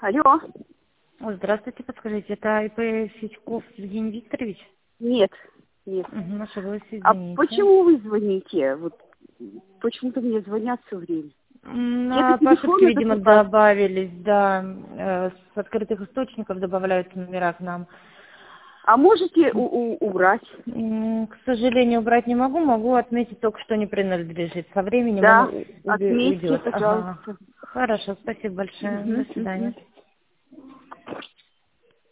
Алло. Здравствуйте, подскажите, это ИП Федьков Евгений Викторович? Нет, нет. Ошиблась, А извините. почему вы звоните? Вот почему-то мне звонят все время. Где-то По ошибке, телефоны видимо, закрывают. добавились, да, с открытых источников добавляются номера к нам. А можете убрать? К сожалению, убрать не могу, могу отметить только, что не принадлежит. Со временем он Да, отметьте, уйдет. Ага. пожалуйста. Хорошо, спасибо большое. До Мгм, мгм. свидания.